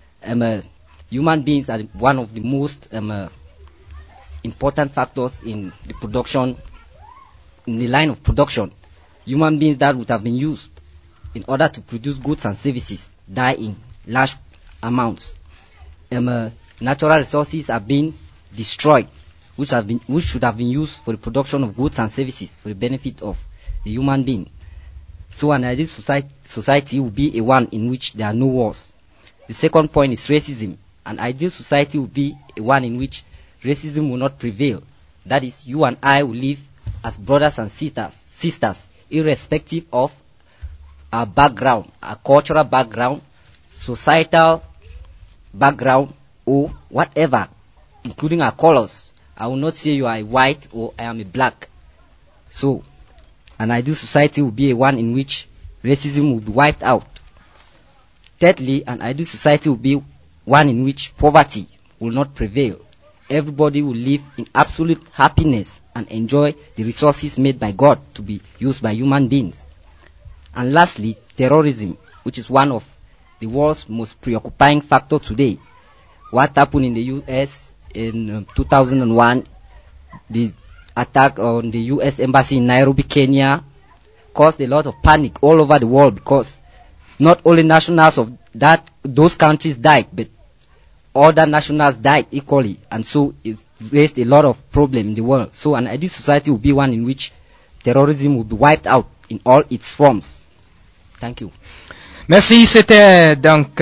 Human beings are one of the most important factors in the production, in the line of production. Human beings that would have been used in order to produce goods and services die in large amounts. Natural resources are being destroyed, which should have been used for the production of goods and services for the benefit of the human being. So an ideal society will be a one in which there are no wars. The second point is racism. An ideal society will be a one in which racism will not prevail. That is, you and I will live as brothers and sisters, irrespective of our background, our cultural background, societal background, or whatever, including our colors. I will not say you are a white or I am a black. So, an ideal society will be a one in which racism will be wiped out. Thirdly, an ideal society will be one in which poverty will not prevail. Everybody will live in absolute happiness and enjoy the resources made by God to be used by human beings. And lastly, terrorism, which is one of the world's most preoccupying factors today. What happened in the US in 2001, the attack on the US embassy in Nairobi, Kenya, caused a lot of panic all over the world because not only nationals of those countries died, but other nationals died equally, and so it raised a lot of problems in the world. So an ideal society will be one in which terrorism will be wiped out in all its forms. Thank you. Merci, c'était donc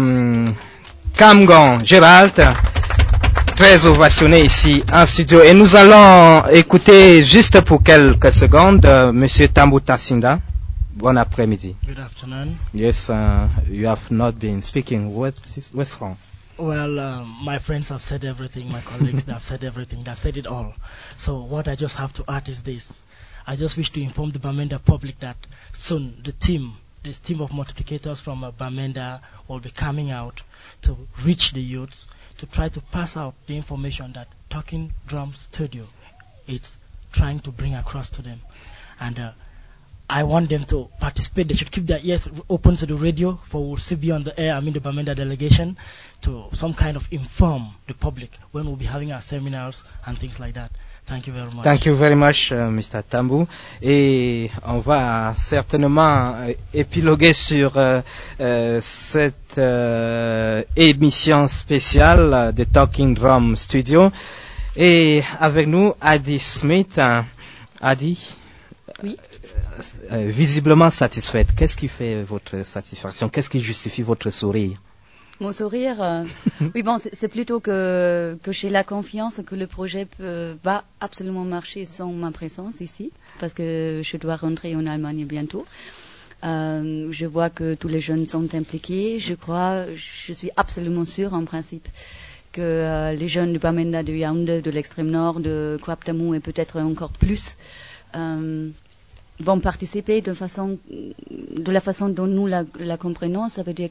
Kamgon Gérald, très ovationné ici en studio. Et nous allons écouter juste pour quelques secondes Monsieur Tambo Tasinda. Bon après-midi. Good afternoon. Yes, you have not been speaking. What's wrong? Well, my friends have said everything, my colleagues they have said everything, they have said it all. So what I just have to add is this. I just wish to inform the Bamenda public that soon this team of multiplicators from Bamenda will be coming out to reach the youths, to try to pass out the information that Talking Drum Studio is trying to bring across to them. And I want them to participate. They should keep their ears open to the radio, for we'll still be on the air, the Bamenda delegation, to some kind of inform the public when we'll be having our seminars and things like that. Thank you very much. Thank you very much, Mr. Tambu. Et on va certainement épiloguer sur cette émission spéciale de Talking Drum Studio. Et avec nous, Adi Smith. Adi? Oui. Visiblement satisfaite. Qu'est-ce qui fait votre satisfaction? Qu'est-ce qui justifie votre sourire? Mon sourire, oui bon, c'est plutôt que j'ai la confiance que le projet va absolument marcher sans ma présence ici, parce que je dois rentrer en Allemagne bientôt. Je vois que tous les jeunes sont impliqués. Je suis absolument sûre en principe que les jeunes de Bamenda, de Yaoundé, de l'extrême nord, de Kwaptamou et peut-être encore plus vont participer de la façon dont nous la comprenons. Ça veut dire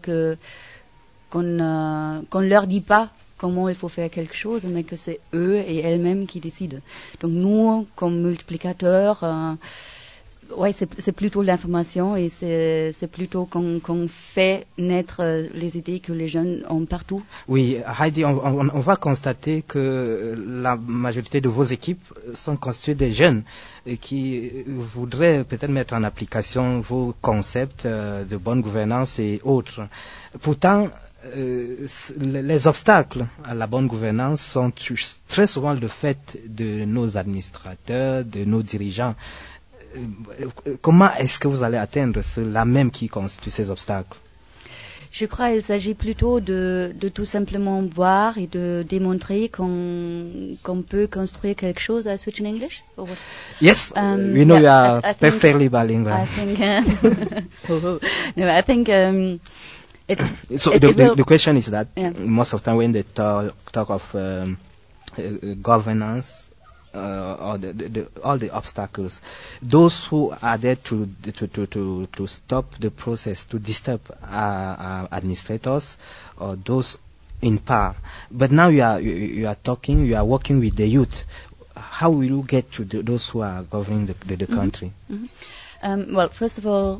qu'on leur dit pas comment il faut faire quelque chose, mais que c'est eux et elles-mêmes qui décident. Donc nous, comme multiplicateurs, c'est plutôt l'information et c'est plutôt qu'on fait naître les idées que les jeunes ont partout. Oui, Heidi, on va constater que la majorité de vos équipes sont constituées de jeunes qui voudraient peut-être mettre en application vos concepts de bonne gouvernance et autres. Pourtant, les obstacles à la bonne gouvernance sont très souvent le fait de nos administrateurs, de nos dirigeants. Comment est-ce que vous allez atteindre ceux-là même qui constituent ces obstacles? Je crois qu'il s'agit plutôt de tout simplement voir et de démontrer qu'on peut construire quelque chose. I switch in English? Yes, we know you are perfectly bilingual. I think, no, I think the question is that most of the time when they talk of governance, or all the obstacles, those who are there to stop the process, to disturb administrators, or those in power. But now you are working with the youth. How will you get to those who are governing the country? Well, first of all,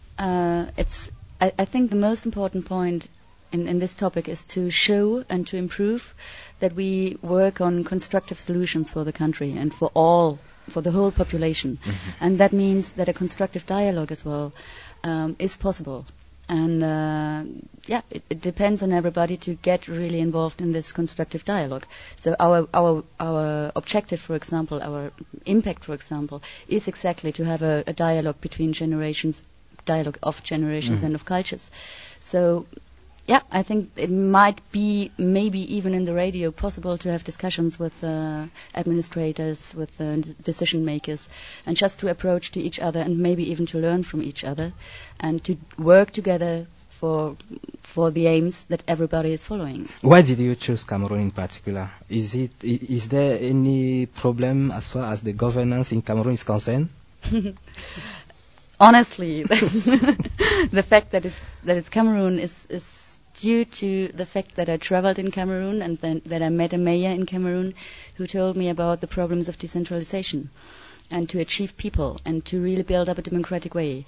I think the most important point in this topic is to show and to improve that we work on constructive solutions for the country and for the whole population. And that means that a constructive dialogue as well is possible. And it depends on everybody to get really involved in this constructive dialogue. So our objective, for example, our impact, for example, is exactly to have a dialogue between generations, dialogue of generations and of cultures. So I think it might be maybe even in the radio possible to have discussions with administrators, with decision makers, and just to approach to each other and maybe even to learn from each other and to work together for the aims that everybody is following. Why did you choose Cameroon in particular? Is there any problem as far as the governance in Cameroon is concerned? Honestly, the fact that it's Cameroon is due to the fact that I traveled in Cameroon and then that I met a mayor in Cameroon who told me about the problems of decentralization and to achieve people and to really build up a democratic way.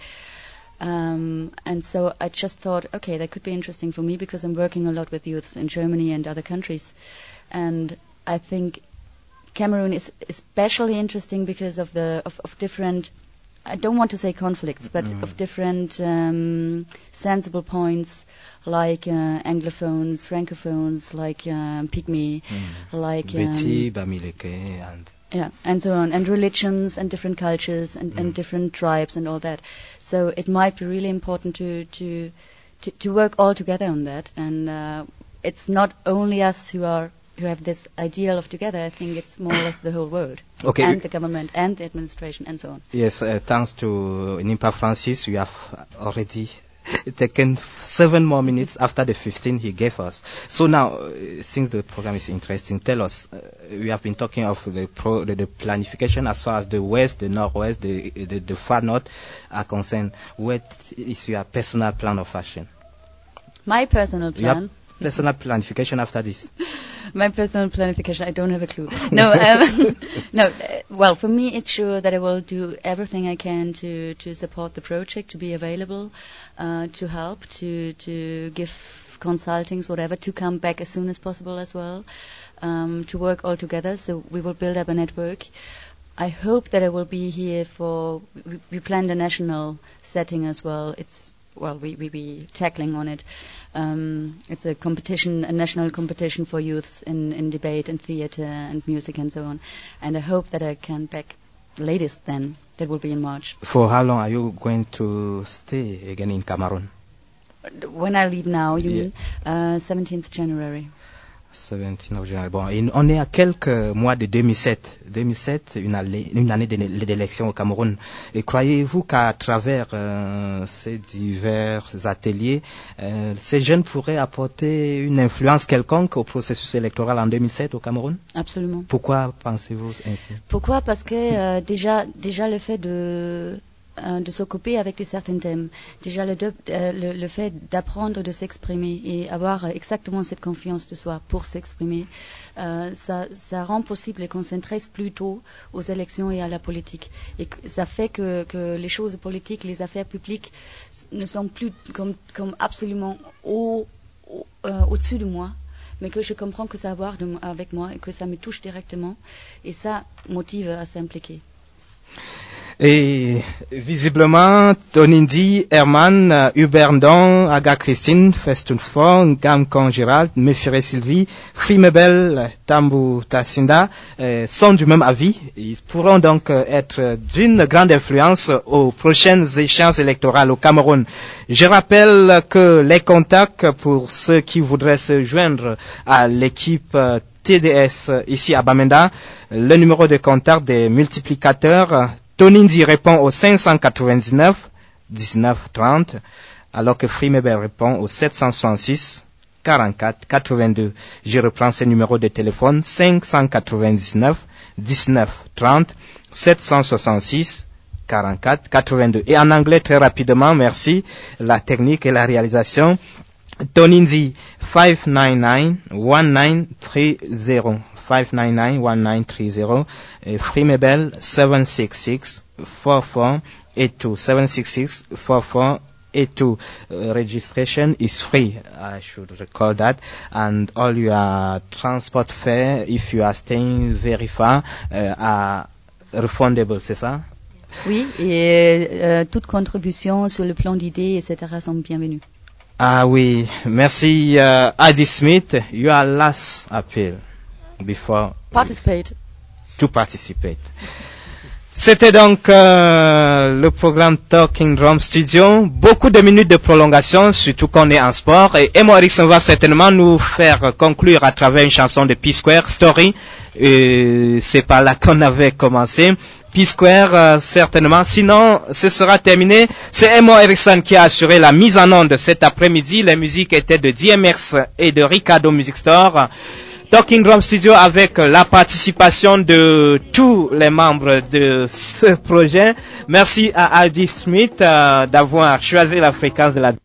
And so I just thought, okay, that could be interesting for me because I'm working a lot with youths in Germany and other countries. And I think Cameroon is especially interesting because of different, I don't want to say conflicts, but of different sensible points, like Anglophones, Francophones, like Pygmy, like Betty, Bamileke, and so on, and religions and different cultures and different tribes and all that. So it might be really important to work all together on that. And it's not only us who have this ideal of together. I think it's more or less the whole world, and the government and the administration and so on. Yes, thanks to Nimpa Francis, we have already taken 7 more minutes after the 15 he gave us. So now, since the program is interesting, tell us, we have been talking of the planification as far as the west, the northwest, the far north are concerned. What is your personal plan of action? My personal plan? Personal planification after this? My personal planification, I don't have a clue. No, well, for me, it's sure that I will do everything I can to support the project, to be available, to help, to give consultings, whatever, to come back as soon as possible as well, to work all together. So we will build up a network. I hope that I will be here we planned a national setting as well. We be tackling on it. It's a competition, a national competition for youths in debate and theatre and music and so on. And I hope that I can back latest then. That will be in March. For how long are you going to stay again in Cameroon? When I leave now, you mean? 17th January. 17 of January. Bon, on est à quelques mois de 2007. 2007, une année d'élection au Cameroun. Et croyez-vous qu'à travers ces divers ateliers, ces jeunes pourraient apporter une influence quelconque au processus électoral en 2007 au Cameroun? Absolument. Pourquoi pensez-vous ainsi? Pourquoi? Parce que déjà le fait de s'occuper avec certains thèmes. Déjà le fait d'apprendre de s'exprimer et avoir exactement cette confiance de soi pour s'exprimer, ça rend possible qu'on s'intéresse plutôt aux élections et à la politique. Et ça fait que les choses politiques, les affaires publiques ne sont plus comme absolument au-dessus de moi, mais que je comprends que ça a à voir avec moi et que ça me touche directement. Et ça motive à s'impliquer. Et visiblement, Tonindi, Herman, Huberdon, Aga Christine, Festunfon, Gamcon Gérald, Mefire Sylvie, Frimebel, Tambu Tassinda sont du même avis. Ils pourront donc être d'une grande influence aux prochaines échéances électorales au Cameroun. Je rappelle que les contacts pour ceux qui voudraient se joindre à l'équipe TDS ici à Bamenda, le numéro de contact des multiplicateurs, Tonindi répond au 599 19 30, alors que Frimebel répond au 766 44 82. Je reprends ce numéro de téléphone 599 19 30 766 44 82. Et en anglais très rapidement, merci, la technique et la réalisation. Toninzi 599-1930 599-1930 et Frimebel 766-4482 766-4482. Registration is free, I should recall that, and all your transport fare, if you are staying very far, are refundable, c'est ça? Oui, et toute contribution sur le plan d'idées, etc. sont bienvenues. Ah oui, merci Adi Smith. Your last appeal before to participate. C'était donc le programme Talking Drum Studio. Beaucoup de minutes de prolongation, surtout qu'on est en sport. Et Emo Erickson va certainement nous faire conclure à travers une chanson de P-Square, Story. C'est par là qu'on avait commencé. P-Square, certainement. Sinon, ce sera terminé. C'est Emo Erickson qui a assuré la mise en onde cet après-midi. Les musiques étaient de DMX et de Ricardo Music Store. Talking Drum Studio avec la participation de tous les membres de ce projet. Merci à Aldi Smith d'avoir choisi la fréquence de la